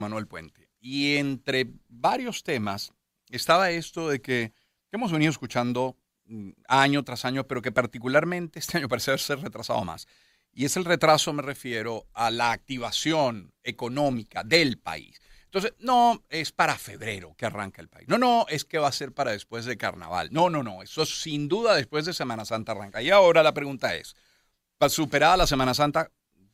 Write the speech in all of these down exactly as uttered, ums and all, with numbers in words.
Manuel Puente. Y entre varios temas estaba esto de que, que hemos venido escuchando año tras año, pero que particularmente este año parece haberse retrasado más. Y es el retraso, me refiero a la activación económica del país. Entonces, no es para febrero que arranca el país. No, no, es que va a ser para después de Carnaval. No, no, no, eso sin duda después de Semana Santa arranca. Y ahora la pregunta es, para superar la Semana Santa,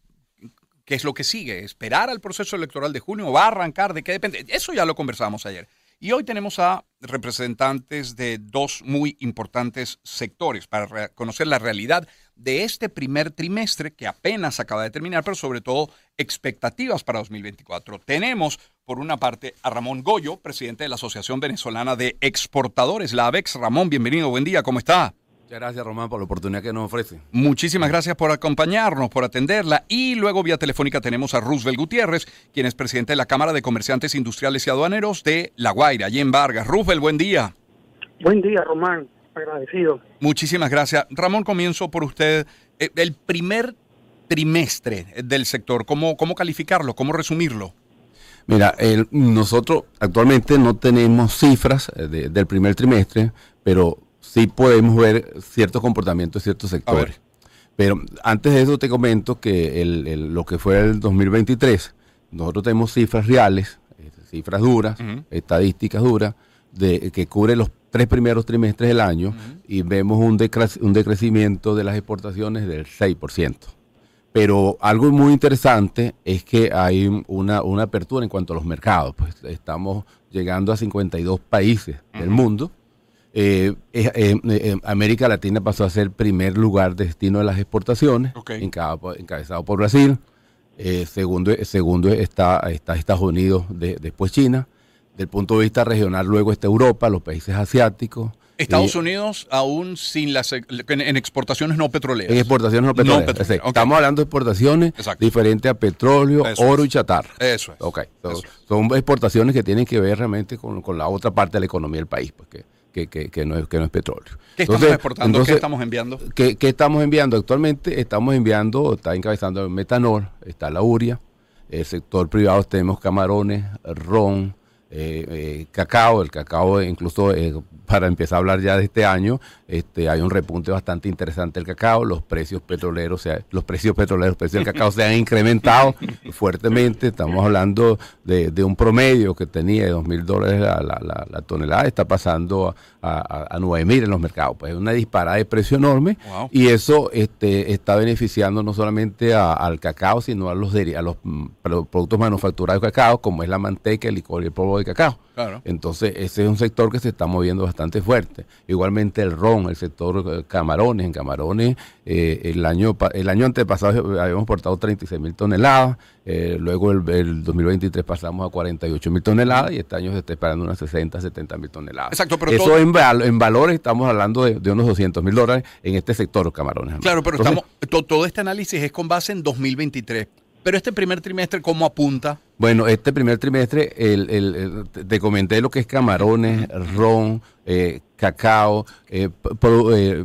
¿qué es lo que sigue? ¿Esperar al proceso electoral de junio? ¿Va a arrancar? ¿De qué depende? Eso ya lo conversábamos ayer. Y hoy tenemos a representantes de dos muy importantes sectores para conocer la realidad de este primer trimestre que apenas acaba de terminar, pero sobre todo expectativas para dos mil veinticuatro. Tenemos, por una parte, a Ramón Goyo, presidente de la Asociación Venezolana de Exportadores, la AVEX. Ramón, bienvenido, buen día, ¿cómo está? Muchas gracias, Román, por la oportunidad que nos ofrece. Muchísimas gracias por acompañarnos, por atenderla. Y luego vía telefónica tenemos a Roosevelt Gutiérrez, quien es presidente de la Cámara de Comerciantes Industriales y Aduaneros de La Guaira, allí en Vargas. Roosevelt, buen día. Buen día, Román. Agradecido. Muchísimas gracias. Ramón, comienzo por usted. El primer trimestre del sector, ¿cómo, cómo calificarlo? ¿Cómo resumirlo? Mira, el, nosotros actualmente no tenemos cifras de, del primer trimestre, pero sí podemos ver ciertos comportamientos de ciertos sectores. Pero antes de eso te comento que el, el, lo que fue el dos mil veintitrés, nosotros tenemos cifras reales, cifras duras, uh-huh. estadísticas duras, de, que cubre los tres primeros trimestres del año, uh-huh. y vemos un, decre- un decrecimiento de las exportaciones del seis por ciento. Pero algo muy interesante es que hay una, una apertura en cuanto a los mercados. Pues estamos llegando a cincuenta y dos países uh-huh. del mundo. Eh, eh, eh, eh, América Latina pasó a ser primer lugar de destino de las exportaciones, okay. encabezado, encabezado por Brasil. Eh, segundo, segundo está, está Estados Unidos, de, después China. Del punto de vista regional, luego está Europa, los países asiáticos. Estados eh, Unidos aún sin las en, en exportaciones no petroleras. En exportaciones no petroleras. No petroleras. Okay. Estamos hablando de exportaciones Exacto. diferentes a petróleo, Eso oro es. y chatarra. Eso es. Okay. So, Eso es. Son exportaciones que tienen que ver realmente con, con la otra parte de la economía del país, pues, que, que, que, que, no, es, que no es petróleo. ¿Qué estamos entonces, exportando? Entonces, ¿Qué estamos enviando? ¿qué, ¿Qué estamos enviando? Actualmente estamos enviando, está encabezando el metanol, está la urea, el sector privado tenemos camarones, ron, Eh, eh, cacao, el cacao incluso eh, para empezar a hablar ya de este año, este, hay un repunte bastante interesante del cacao, los precios petroleros, o sea, los precios petroleros, los precios del cacao se han incrementado fuertemente, estamos hablando de, de un promedio que tenía de dos mil dólares la, la, la, la tonelada, está pasando a, a, a nueve mil en los mercados, pues es una disparada de precio enorme. Wow. Y eso este, está beneficiando no solamente a, al cacao, sino a los, a los productos manufacturados de cacao, como es la manteca, el licor y el polvo de cacao. Claro. Entonces ese es un sector que se está moviendo bastante fuerte. Igualmente el ron, el sector eh, camarones, en camarones eh, el año el año antepasado habíamos exportado treinta y seis mil toneladas, eh, luego el, el dos mil veintitrés pasamos a cuarenta y ocho mil toneladas y este año se está esperando unas sesenta, setenta mil toneladas. Exacto, pero eso todo... en, val, en valores estamos hablando de, de unos doscientos mil dólares en este sector los camarones. ¿No? Claro, pero Entonces, estamos to, todo este análisis es con base en dos mil veintitrés. Pero este primer trimestre, ¿cómo apunta? Bueno, este primer trimestre, el, el, el, te comenté lo que es camarones, ron, eh, cacao, eh, pro, eh,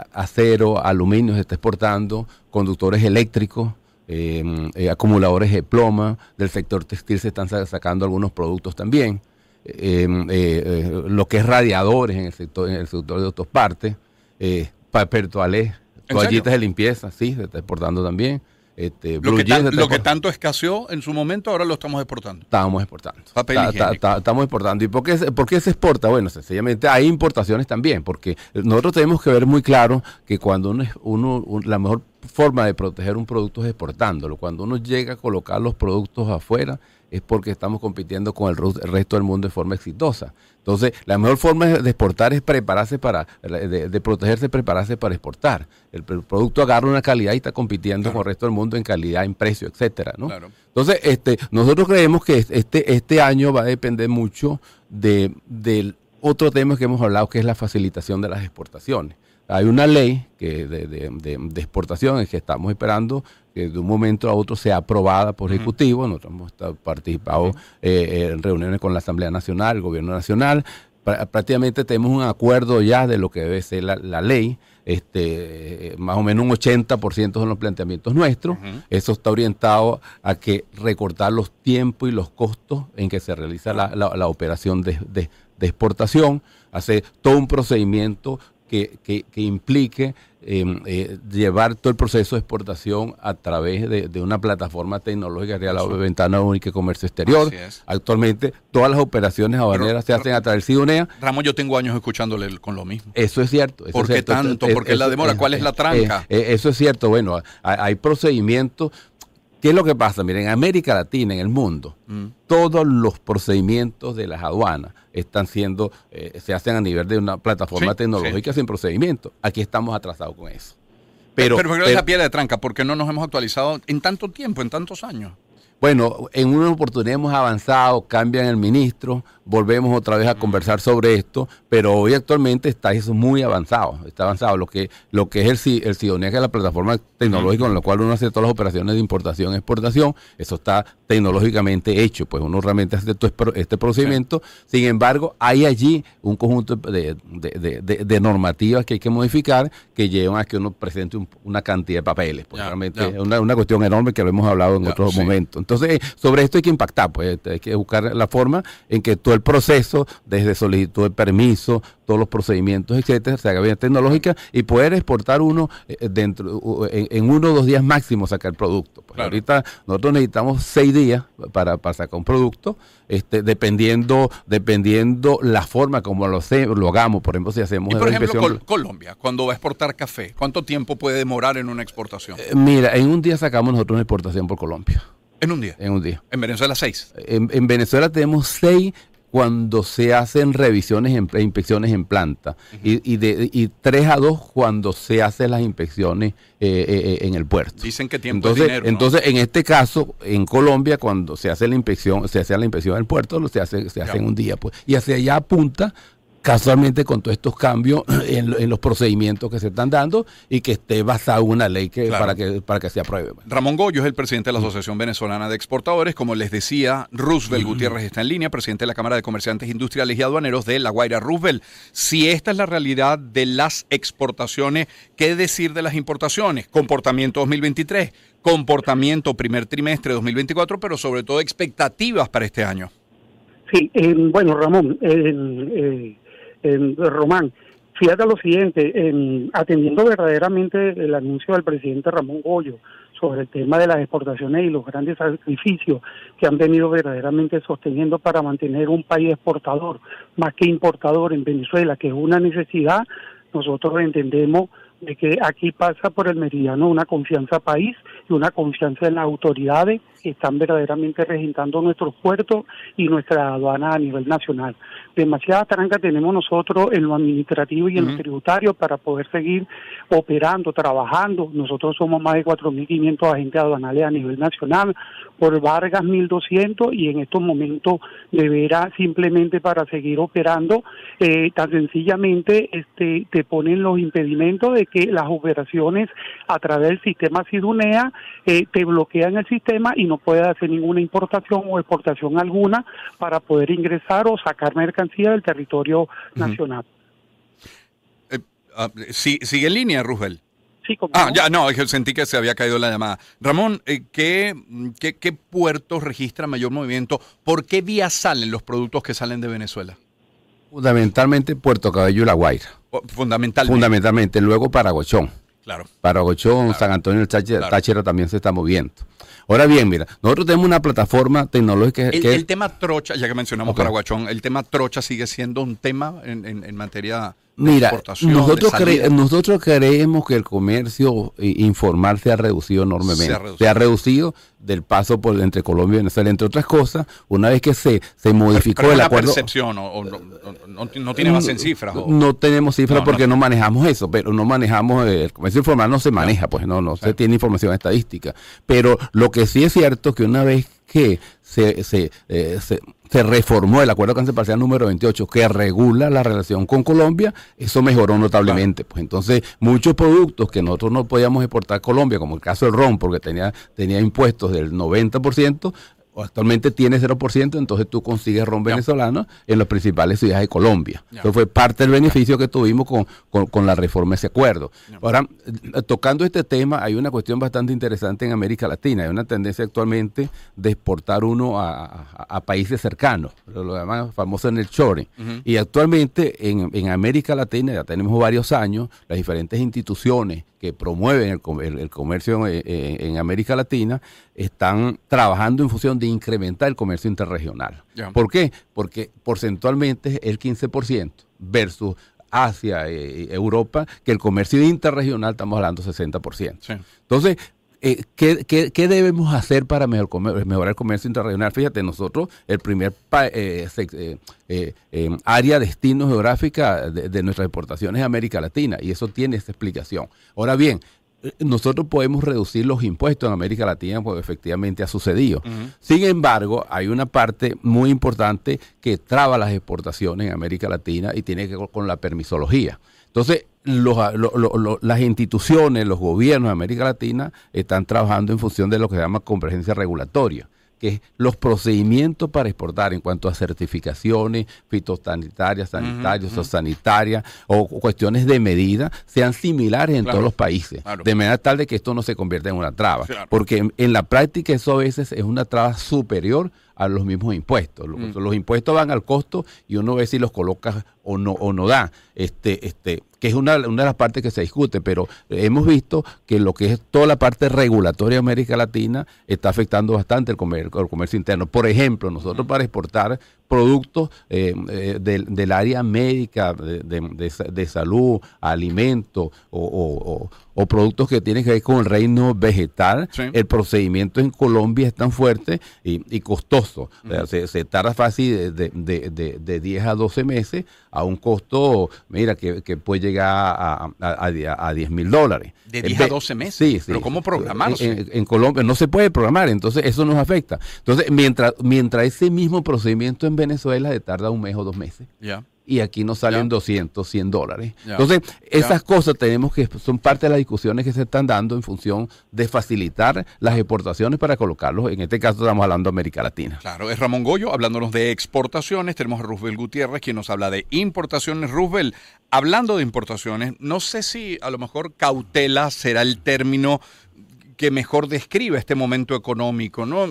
acero, aluminio se está exportando, conductores eléctricos, eh, eh, acumuladores de ploma, del sector textil se están sacando algunos productos también, eh, eh, eh, lo que es radiadores en el sector, en el sector de otras partes, eh, papel toalé, toallitas de limpieza, sí, se está exportando también. Este, lo que, tan, lo que tanto escaseó en su momento, ahora lo estamos exportando. Estamos exportando. Papel ta, ta, ta, estamos exportando. ¿Y por qué, por qué se exporta? Bueno, sencillamente hay importaciones también, porque nosotros tenemos que ver muy claro que cuando uno, uno un, la mejor forma de proteger un producto es exportándolo. Cuando uno llega a colocar los productos afuera, es porque estamos compitiendo con el, el resto del mundo de forma exitosa. Entonces, la mejor forma de exportar es prepararse para, de, de protegerse, prepararse para exportar. El, el producto agarra una calidad y está compitiendo claro. con el resto del mundo en calidad, en precio, etcétera, ¿no? Claro. Entonces, este, nosotros creemos que este, este año va a depender mucho de, del otro tema que hemos hablado, que es la facilitación de las exportaciones. Hay una ley que de, de, de, de exportaciones que estamos esperando que de un momento a otro sea aprobada por Ejecutivo. Uh-huh. Nosotros hemos estado, participado uh-huh. eh, en reuniones con la Asamblea Nacional, el Gobierno Nacional. Pra, prácticamente tenemos un acuerdo ya de lo que debe ser la, la ley. este, más o menos un ochenta por ciento son los planteamientos nuestros. Uh-huh. Eso está orientado a que recortar los tiempos y los costos en que se realiza la, la, la operación de, de, de exportación, hacer todo un procedimiento que, que, que implique eh, eh, llevar todo el proceso de exportación a través de, de una plataforma tecnológica que es la Ventana Única de Comercio Exterior. Actualmente todas las operaciones aduaneras se hacen a través de SIDUNEA. Ramón, yo tengo años escuchándole con lo mismo. Eso es cierto. Eso ¿Por qué es cierto. tanto? ¿Por qué la demora? ¿Cuál es la tranca? Eh, eh, eso es cierto. Bueno, hay, hay procedimientos. ¿Qué es lo que pasa? Miren, en América Latina, en el mundo, mm. todos los procedimientos de las aduanas están siendo, eh, se hacen a nivel de una plataforma sí, tecnológica sí. sin procedimiento. Aquí estamos atrasados con eso. Pero, pero, pero, pero es la piedra de tranca, ¿por qué no nos hemos actualizado en tanto tiempo, en tantos años? Bueno, en una oportunidad hemos avanzado, cambian el ministro, volvemos otra vez a conversar sobre esto, pero hoy actualmente está eso muy avanzado, está avanzado. Lo que lo que es el, el SIDUNEA, que es la plataforma tecnológica con la cual uno hace todas las operaciones de importación y exportación, eso está tecnológicamente hecho, pues uno realmente hace todo este procedimiento. Sí. Sin embargo, hay allí un conjunto de, de, de, de, de normativas que hay que modificar que llevan a que uno presente un, una cantidad de papeles, pues ya, realmente ya. es una, una cuestión enorme que lo hemos hablado en ya, otros sí. momentos. Entonces, sobre esto hay que impactar, pues hay que buscar la forma en que todo el proceso, desde solicitud de permiso, todos los procedimientos, etcétera, se haga vía tecnológica y poder exportar uno eh, dentro en, en uno o dos días máximo sacar el producto. Pues claro. Ahorita nosotros necesitamos seis días para, para sacar un producto, este, dependiendo dependiendo la forma como lo, se, lo hagamos. Por ejemplo, si hacemos... Y por ejemplo, Col- Colombia, cuando va a exportar café, ¿cuánto tiempo puede demorar en una exportación? Eh, mira, en un día sacamos nosotros una exportación por Colombia. ¿En un día? En un día. ¿En Venezuela seis? En, en Venezuela tenemos seis cuando se hacen revisiones, en, inspecciones en planta, uh-huh. y, y, de, y tres a dos cuando se hacen las inspecciones eh, eh, en el puerto. Dicen que tiempo entonces, es dinero, ¿no? Entonces, en este caso, en Colombia, cuando se hace la inspección, se hace la inspección del puerto, se hace, se hace en un día, pues, y hacia allá apunta casualmente con todos estos cambios en, en los procedimientos que se están dando y que esté basado en una ley que, claro. para que para que se apruebe. Ramón Goyo es el presidente de la Asociación Venezolana de Exportadores. Como les decía, Roosevelt Gutiérrez está en línea, presidente de la Cámara de Comerciantes Industriales y Aduaneros de La Guaira. Roosevelt, si esta es la realidad de las exportaciones, ¿qué decir de las importaciones? Comportamiento dos mil veintitrés, comportamiento primer trimestre dos mil veinticuatro, pero sobre todo expectativas para este año. Sí, eh, bueno, Ramón, eh, eh, Eh, Román, fíjate lo siguiente, eh, atendiendo verdaderamente el anuncio del presidente Ramón Goyo sobre el tema de las exportaciones y los grandes sacrificios que han venido verdaderamente sosteniendo para mantener un país exportador más que importador en Venezuela, que es una necesidad, nosotros entendemos de que aquí pasa por el meridiano una confianza país y una confianza en las autoridades que están verdaderamente regentando nuestros puertos y nuestra aduana a nivel nacional. Demasiada tranca tenemos nosotros en lo administrativo y en uh-huh. lo tributario para poder seguir operando, trabajando. Nosotros somos más de cuatro mil quinientos agentes aduanales a nivel nacional, por Vargas mil doscientos, y en estos momentos deberá simplemente para seguir operando, eh, tan sencillamente este, te ponen los impedimentos de que las operaciones a través del sistema SIDUNEA eh, te bloquean el sistema y no puedes hacer ninguna importación o exportación alguna para poder ingresar o sacar mercancía del territorio uh-huh. nacional. Eh, uh, sí, ¿Sigue en línea, Roosevelt? Sí, como ah, no. ya, no, sentí que se había caído la llamada. Ramón, eh, ¿qué, qué, ¿qué puertos registran mayor movimiento? ¿Por qué vías salen los productos que salen de Venezuela? Fundamentalmente Puerto Cabello y La Guaira. Fundamentalmente. Fundamentalmente, luego Paraguachón. Claro. Paraguachón, claro. San Antonio del Táchira, claro. Táchira también se está moviendo. Ahora bien, mira, nosotros tenemos una plataforma tecnológica el, que... El tema trocha, ya que mencionamos okay. Paraguachón, el tema trocha sigue siendo un tema en, en, en materia de Mira, exportación, nosotros, de salida. cre nosotros creemos que el comercio informal se ha reducido enormemente. Se ha reducido, se ha reducido del paso por entre Colombia y Venezuela, entre otras cosas, una vez que se, se modificó pero, pero el una acuerdo... percepción, o, o no, no, no, no tiene base en cifras. O... No tenemos cifras no, porque no. no manejamos eso, pero no manejamos, el comercio informal no se maneja, no. pues no, no sí. se tiene información estadística. Pero lo que sí es cierto que una vez que se, se, eh, se, se reformó el acuerdo cáncer parcial número veintiocho que regula la relación con Colombia, eso mejoró notablemente. Claro. Pues entonces muchos productos que nosotros no podíamos exportar a Colombia, como el caso del ron, porque tenía, tenía impuestos del noventa por ciento, actualmente tiene cero por ciento, entonces tú consigues ron venezolano en las principales ciudades de Colombia. Ya. Eso fue parte del beneficio que tuvimos con, con, con la reforma de ese acuerdo. Ya. Ahora, tocando este tema, hay una cuestión bastante interesante en América Latina. Hay una tendencia actualmente de exportar uno a, a, a países cercanos, lo llaman famoso en el shoring. Uh-huh. Y actualmente en, en América Latina, ya tenemos varios años, las diferentes instituciones que promueven el, el, el comercio en, en, en América Latina están trabajando en función de incrementar el comercio interregional. Yeah. ¿Por qué? Porque porcentualmente es el quince por ciento versus Asia y Europa, que el comercio interregional estamos hablando sesenta por ciento. Sí. Entonces, Eh, ¿qué, qué, ¿qué debemos hacer para mejor comer, mejorar el comercio interregional? Fíjate, nosotros, el primer pa, eh, se, eh, eh, eh, área destino geográfica de, de nuestras exportaciones es América Latina, y eso tiene esta explicación. Ahora bien, nosotros podemos reducir los impuestos en América Latina, porque efectivamente ha sucedido. Uh-huh. Sin embargo, hay una parte muy importante que traba las exportaciones en América Latina y tiene que ver con la permisología. Entonces, los, lo, lo, lo, las instituciones, los gobiernos de América Latina están trabajando en función de lo que se llama convergencia regulatoria, que es los procedimientos para exportar en cuanto a certificaciones fitosanitarias, sanitarias, uh-huh, sanitarias o cuestiones de medida sean similares en claro, todos los países, claro, de manera tal de que esto no se convierta en una traba, claro, porque en, en la práctica eso a veces es una traba superior a los mismos impuestos. Los, mm. los impuestos van al costo y uno ve si los coloca o no o no da, este, este, que es una, una de las partes que se discute, pero hemos visto que lo que es toda la parte regulatoria de América Latina está afectando bastante el comercio, el comercio interno. Por ejemplo, nosotros para exportar productos eh, eh, del, del área médica, de, de, de, de salud, alimentos o, o, o, o productos que tienen que ver con el reino vegetal, sí, el procedimiento en Colombia es tan fuerte y, y costoso. Uh-huh. O sea, se, se tarda fácil de, de, de, de, de diez a doce meses a un costo, mira, que, que puede llegar a, a, a, a diez mil dólares. ¿De diez a doce meses? Sí, sí. ¿Pero cómo programarse? En, en, en Colombia no se puede programar, entonces eso nos afecta. Entonces, mientras, mientras ese mismo procedimiento en Venezuela se tarda un mes o dos meses. Ya. Yeah. Y aquí nos salen yeah. doscientos, cien dólares. Yeah. Entonces, esas yeah. cosas tenemos que, son parte de las discusiones que se están dando en función de facilitar las exportaciones para colocarlos. En este caso estamos hablando de América Latina. Claro, es Ramón Goyo hablándonos de exportaciones. Tenemos a Roosevelt Gutiérrez, quien nos habla de importaciones. Roosevelt, hablando de importaciones, no sé si a lo mejor cautela será el término que mejor describe este momento económico, ¿no?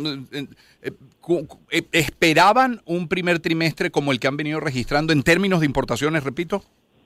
¿Esperaban un primer trimestre como el que han venido registrando en términos de importaciones, repito?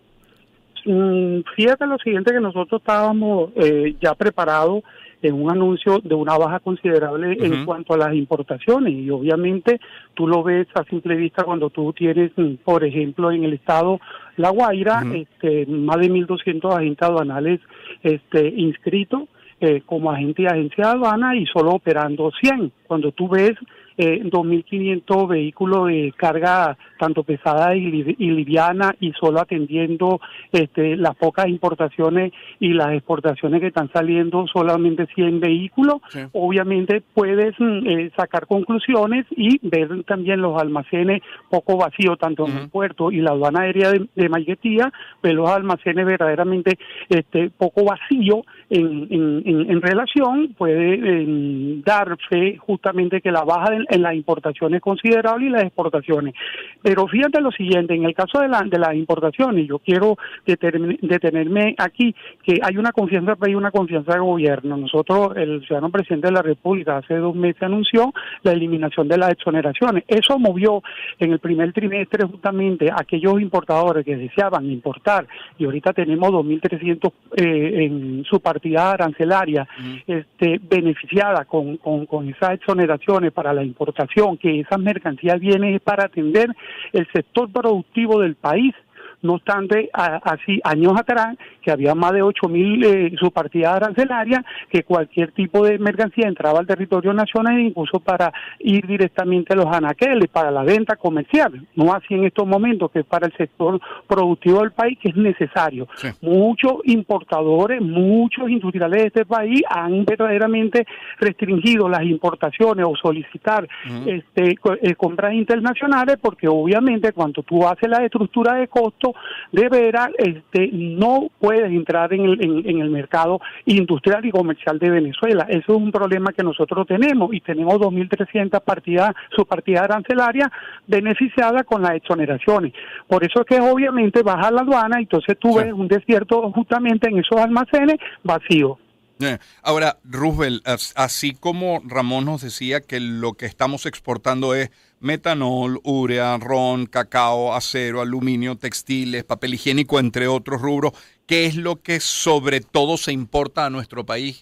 Fíjate lo siguiente, que nosotros estábamos eh, ya preparados en un anuncio de una baja considerable uh-huh. en cuanto a las importaciones, y obviamente tú lo ves a simple vista cuando tú tienes, por ejemplo, en el estado La Guaira, uh-huh. este, más de mil doscientos agentes aduanales este, inscritos eh, como agente y agencia de aduana, y solo operando cien. Cuando tú ves eh, dos mil quinientos vehículos de carga tanto pesada y, li- y liviana, y solo atendiendo este, las pocas importaciones y las exportaciones que están saliendo, solamente cien vehículos, sí. Obviamente puedes eh, sacar conclusiones y ver también los almacenes poco vacíos, tanto uh-huh. en el puerto y la aduana aérea de, de Maiquetía, ver los almacenes verdaderamente este, poco vacíos en, en, en, en relación, puede eh, dar fe justamente que la baja en, en las importaciones es considerable y las exportaciones. Pero fíjate lo siguiente, en el caso de, la, de las importaciones, yo quiero determin, detenerme aquí, que hay una confianza del país, una confianza del gobierno. Nosotros, el ciudadano presidente de la República, hace dos meses anunció la eliminación de las exoneraciones. Eso movió en el primer trimestre justamente a aquellos importadores que deseaban importar, y ahorita tenemos dos mil trescientos eh, en su partida arancelaria uh-huh. este, beneficiada con, con, con esas exoneraciones para la importación, que esas mercancías vienen para atender el sector productivo del país. No obstante, a, así años atrás, que había más de ocho mil eh, subpartidas arancelarias, que cualquier tipo de mercancía entraba al territorio nacional, incluso para ir directamente a los anaqueles, para la venta comercial. No así en estos momentos, que es para el sector productivo del país, que es necesario. Sí. Muchos importadores, muchos industriales de este país han verdaderamente restringido las importaciones o solicitar uh-huh. este, eh, compras internacionales, porque obviamente cuando tú haces la estructura de costos, de veras este, no puede entrar en el, en, en el mercado industrial y comercial de Venezuela. Eso es un problema que nosotros tenemos y tenemos dos mil trescientas partidas, su partida arancelaria beneficiada con las exoneraciones. Por eso es que obviamente baja la aduana y entonces tú sí. ves un desierto justamente en esos almacenes vacíos. Eh, ahora, Roosevelt, así como Ramón nos decía que lo que estamos exportando es metanol, urea, ron, cacao, acero, aluminio, textiles, papel higiénico, entre otros rubros, ¿qué es lo que sobre todo se importa a nuestro país?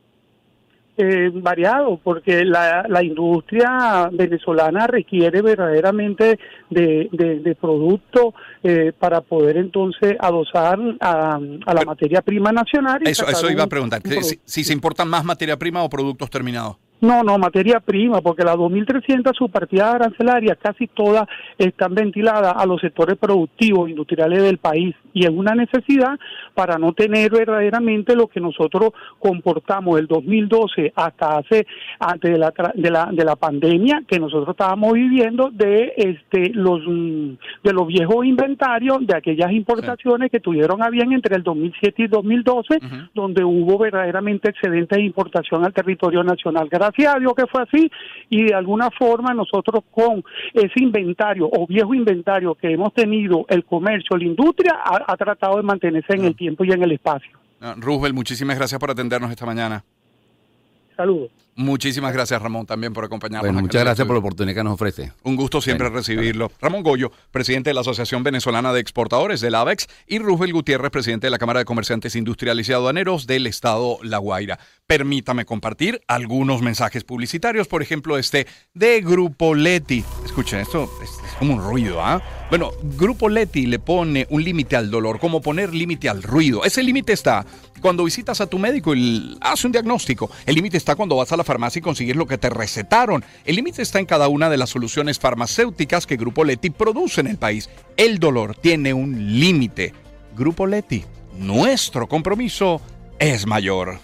Eh, variado, porque la, la industria venezolana requiere verdaderamente de, de, de productos eh, para poder entonces adosar a, a la materia prima nacional. Y eso eso iba un, a preguntar, si, si se importan más materia prima o productos terminados. No, no, materia prima, porque las dos mil trescientas subpartidas arancelarias casi todas están ventiladas a los sectores productivos, industriales del país, y es una necesidad para no tener verdaderamente lo que nosotros comportamos del dos mil doce hasta hace, antes de la, de la, de la pandemia que nosotros estábamos viviendo de este los de los viejos inventarios de aquellas importaciones sí. que tuvieron a bien entre el dos mil siete y dos mil doce, uh-huh. donde hubo verdaderamente excedentes de importación al territorio nacional. Gracias a Dios que fue así, y de alguna forma nosotros con ese inventario o viejo inventario que hemos tenido, el comercio, la industria, ha, ha tratado de mantenerse en no. el tiempo y en el espacio. No, Roosevelt, muchísimas gracias por atendernos esta mañana. Saludos. Muchísimas gracias, Ramón, también por acompañarnos. Bueno, muchas gracias por la oportunidad que nos ofrece. Un gusto siempre bueno, recibirlo. Claro. Ramón Goyo, presidente de la Asociación Venezolana de Exportadores, del AVEX, y Roosevelt Gutiérrez, presidente de la Cámara de Comerciantes Industriales y Aduaneros del Estado La Guaira. Permítame compartir algunos mensajes publicitarios, por ejemplo, este de Grupo Leti. Escuchen, esto es, es como un ruido, ¿ah? ¿eh? Bueno, Grupo Leti le pone un límite al dolor, como poner límite al ruido. Ese límite está cuando visitas a tu médico y hace un diagnóstico. El límite está cuando vas a la farmacia y consigues lo que te recetaron. El límite está en cada una de las soluciones farmacéuticas que Grupo Leti produce en el país. El dolor tiene un límite. Grupo Leti, nuestro compromiso es mayor.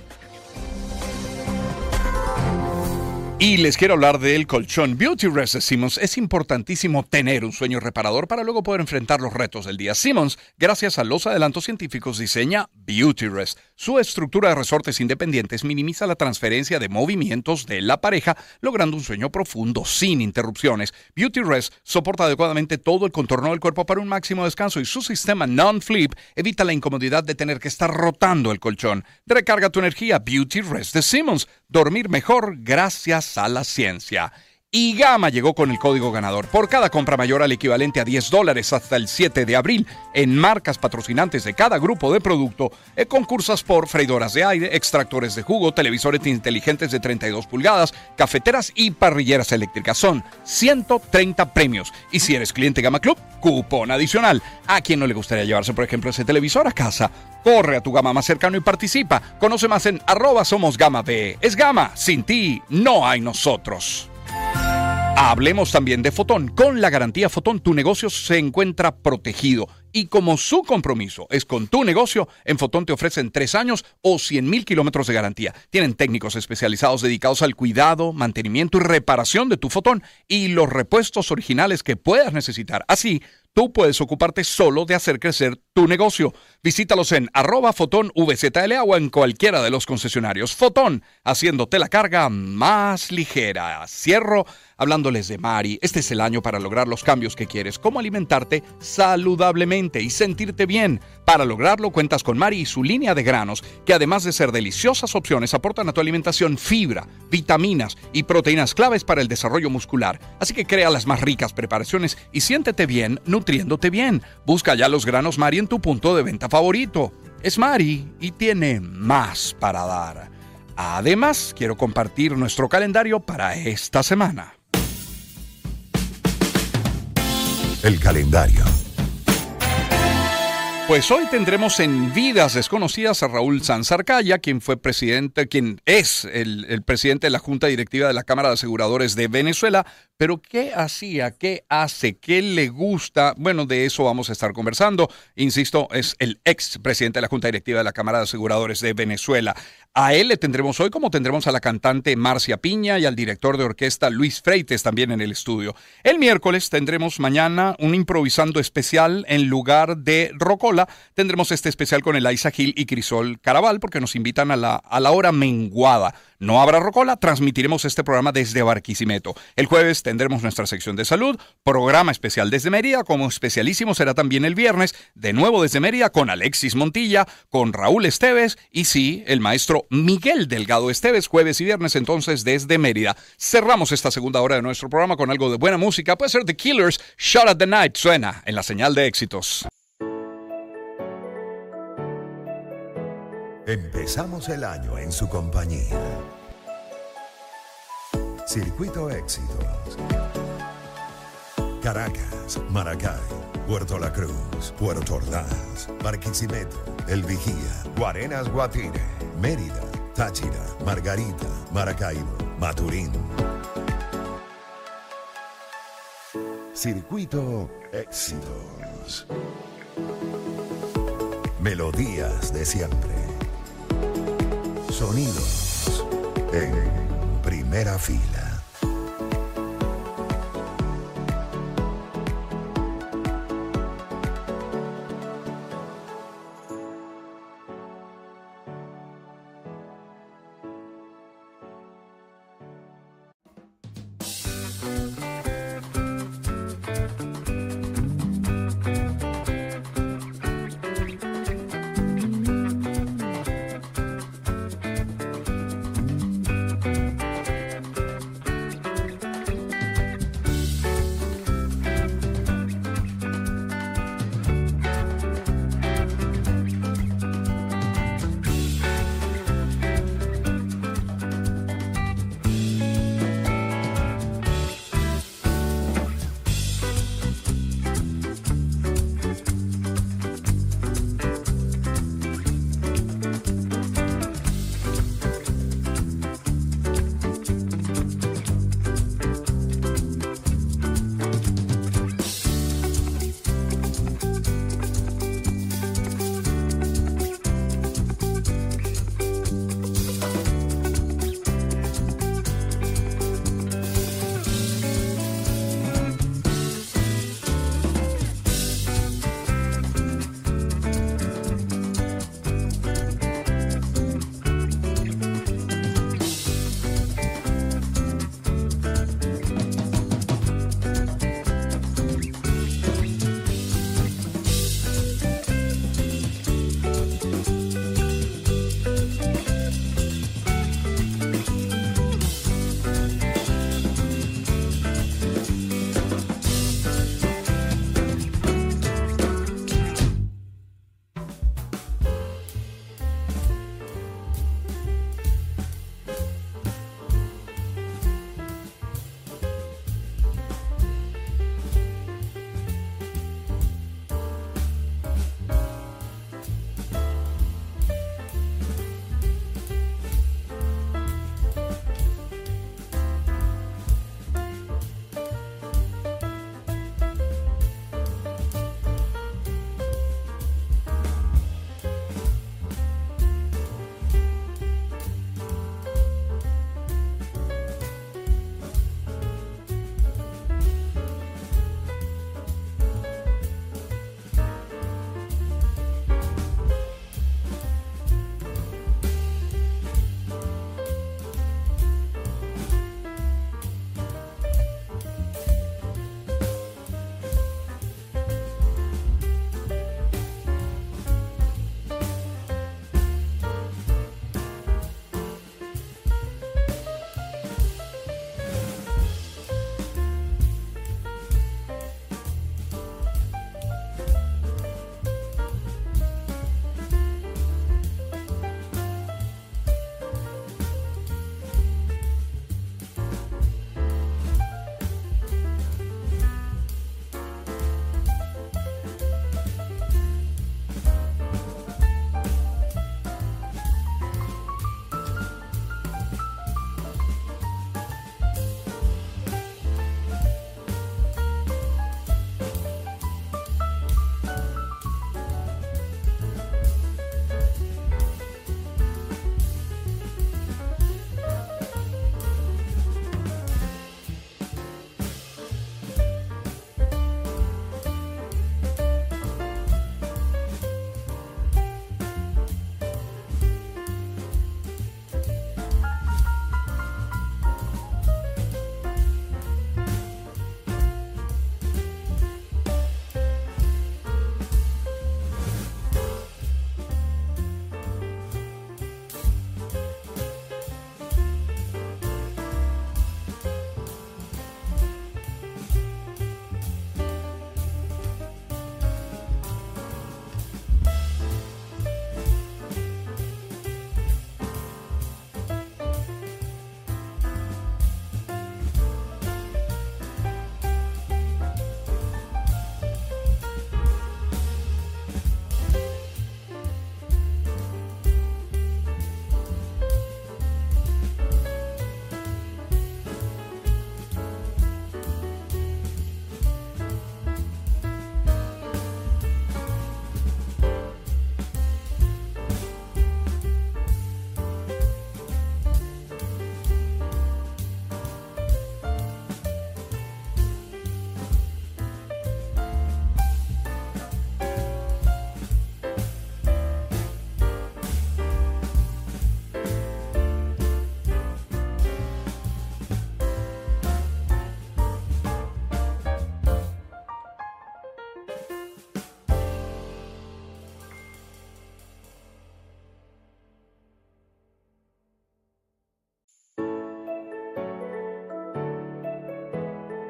Y les quiero hablar del colchón Beautyrest de Simmons. Es importantísimo tener un sueño reparador para luego poder enfrentar los retos del día. Simmons, gracias a los adelantos científicos, diseña Beautyrest. Su estructura de resortes independientes minimiza la transferencia de movimientos de la pareja, logrando un sueño profundo sin interrupciones. Beautyrest soporta adecuadamente todo el contorno del cuerpo para un máximo descanso y su sistema non-flip evita la incomodidad de tener que estar rotando el colchón. Recarga tu energía. Beautyrest de Simmons. Dormir mejor gracias a la ciencia. Y Gama llegó con el código ganador. Por cada compra mayor al equivalente a diez dólares hasta el siete de abril en marcas patrocinantes de cada grupo de producto, eh, concursas por freidoras de aire, extractores de jugo, televisores inteligentes de treinta y dos pulgadas, cafeteras y parrilleras eléctricas. Son ciento treinta premios. Y si eres cliente Gama Club, cupón adicional. ¿A quién no le gustaría llevarse, por ejemplo, ese televisor a casa? Corre a tu Gama más cercano y participa. Conoce más en arroba somos Gama B. Es Gama. Sin ti no hay nosotros. Hablemos también de Fotón. Con la garantía Fotón, tu negocio se encuentra protegido. Y como su compromiso es con tu negocio, en Fotón te ofrecen tres años o cien mil kilómetros de garantía. Tienen técnicos especializados dedicados al cuidado, mantenimiento y reparación de tu Fotón y los repuestos originales que puedas necesitar. Así, tú puedes ocuparte solo de hacer crecer tu negocio. Visítalos en arroba Fotón V Z L A o en cualquiera de los concesionarios. Fotón, haciéndote la carga más ligera. Cierro hablándoles de Mari. Este es el año para lograr los cambios que quieres. Cómo alimentarte saludablemente y sentirte bien. Para lograrlo, cuentas con Mari y su línea de granos, que además de ser deliciosas opciones, aportan a tu alimentación fibra, vitaminas y proteínas claves para el desarrollo muscular. Así que crea las más ricas preparaciones y siéntete bien nutriéndote bien. Busca ya los granos Mari en tu punto de venta favorito. Es Mari y tiene más para dar. Además, quiero compartir nuestro calendario para esta semana. El calendario. Pues hoy tendremos en Vidas Desconocidas a Raúl Sanz Arcaya, quien fue presidente, quien es el, el presidente de la Junta Directiva de la Cámara de Aseguradores de Venezuela, Pero ¿qué hacía? ¿Qué hace? ¿Qué le gusta? Bueno, de eso vamos a estar conversando. Insisto, es el ex presidente de la Junta Directiva de la Cámara de Aseguradores de Venezuela. A él le tendremos hoy, como tendremos a la cantante Marcia Piña y al director de orquesta Luis Freites también en el estudio. El miércoles tendremos mañana un improvisando especial en lugar de Rocola. Tendremos este especial con Elisa Gil y Crisol Caraval porque nos invitan a la, a la hora menguada. No habrá Rocola, transmitiremos este programa desde Barquisimeto. El jueves tendremos nuestra sección de salud, programa especial desde Mérida, como especialísimo será también el viernes, de nuevo desde Mérida con Alexis Montilla, con Raúl Esteves y sí, el maestro Miguel Delgado Esteves, jueves y viernes entonces desde Mérida. Cerramos esta segunda hora de nuestro programa con algo de buena música, puede ser The Killers, Shout at the Night, suena en la señal de éxitos. Empezamos el año en su compañía. Circuito Éxitos. Caracas, Maracay, Puerto La Cruz, Puerto Ordaz, Barquisimeto, El Vigía, Guarenas, Guatire, Mérida, Táchira, Margarita, Maracaibo, Maturín. Circuito Éxitos. Melodías de siempre. Sonidos en primera fila.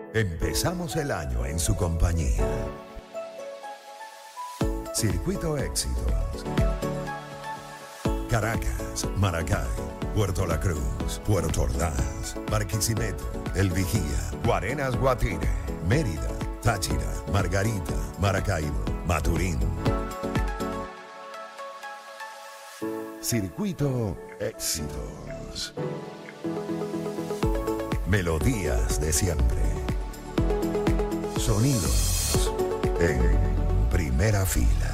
Empezamos el año en su compañía. Circuito Éxitos. Caracas, Maracay, Puerto La Cruz, Puerto Ordaz, Barquisimeto, El Vigía, Guarenas Guatire, Mérida, Táchira, Margarita, Maracaibo, Maturín. Circuito Éxitos. Melodías de siempre. Sonidos en primera fila.